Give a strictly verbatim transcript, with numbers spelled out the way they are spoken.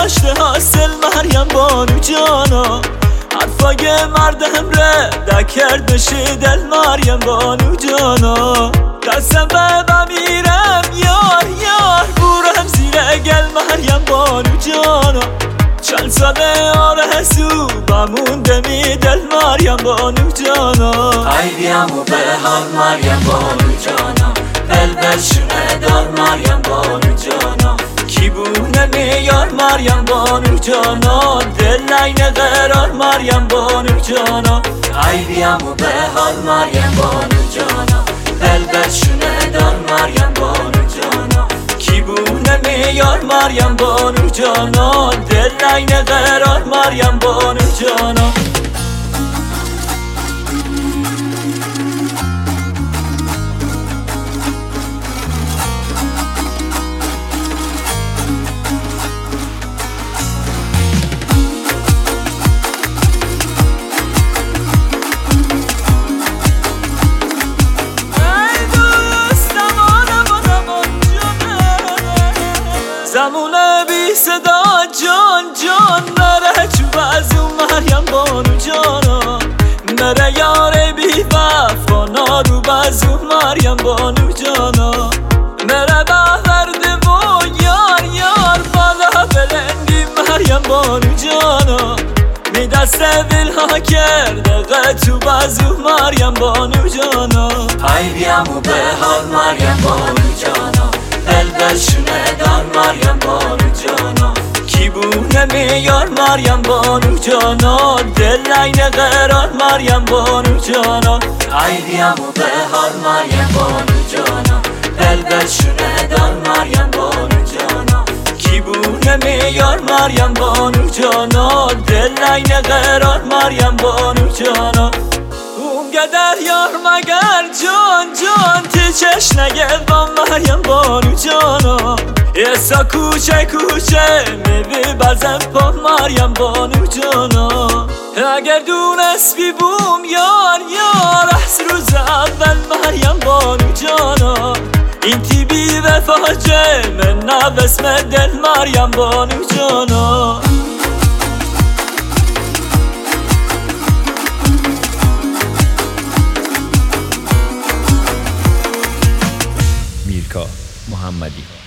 گشته حاصل مریم بانو جانا حرفای مردم ره دکرد بشه دل مریم بانو جانا دستم به بمیرم یار یار بورم زیر گل مریم بانو جانا چند ساله آرزو بمونده می دل مریم بانو جانا ای بیامو به حال مریم بانو جانا بلبل شونه دار مریم بانو جانا کی بونه میار مریم بانو جانا دل عین قرار مریم بانو جانا ای بیامو به حال مریم بانو جانا بلبل شونه دار مریم بانو جانا کی بونه میار مریم بانو جانا دل عین قرار مریم بانو جانا زمونه بی صدا جان جان نره چوب از اون مریم بانو جانا نره یاره بی وفا نارو باز اون مریم بانو جانا نره بهورده و یار یار بالا بلندی مریم بانو جانا می دست دل ها کرده قطوب از اون مریم بانو جانا ای بیامو به حال مریم بانو جانا بلبل شونه دار مریم بانو جانا کی بونه میار مریم بانو جانا دل عین قرار مریم بانو جانا ای بیامو به حال مریم بانو جانا بلبل شونه دار مریم بانو جانا کی بونه میار مریم بانو جانا دل عین قرار مریم بانو جانا اون گده یار مگر جان جان تی چش نگه با مریم بانو جانا ایسا کوچه کوچه میوی بزن پا مریم بانو جانا اگر دونست بی بوم یار یار از روز اول مریم بانو جانا این تی بی وفاجه من نو اسم دل مریم بانو جانا میرکا محمدی